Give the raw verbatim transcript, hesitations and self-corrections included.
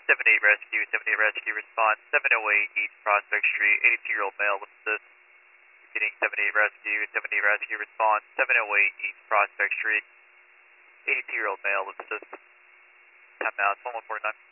seven eight Rescue, seven eight Rescue, response seven oh eight East Prospect Street, eighty-two-year-old male with assist. Getting seven eight Rescue, seven eight Rescue, response seven oh eight East Prospect Street, eighty-two-year-old male with assist. Time out, one one four nine.